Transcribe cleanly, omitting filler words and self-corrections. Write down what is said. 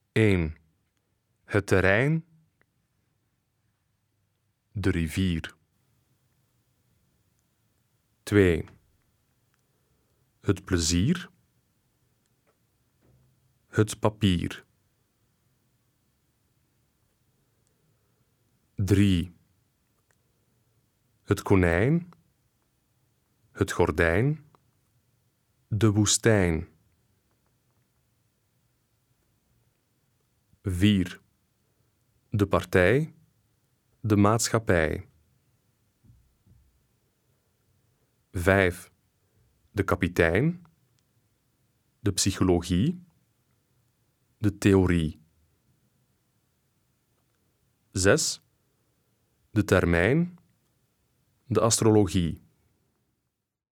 1. Het terrein, de rivier. 2. Het plezier, het papier. 3. Het konijn, het gordijn, de woestijn. 4. De partij, de maatschappij. 5. De kapitein, de psychologie, de theorie. 6. De termijn, de astrologie.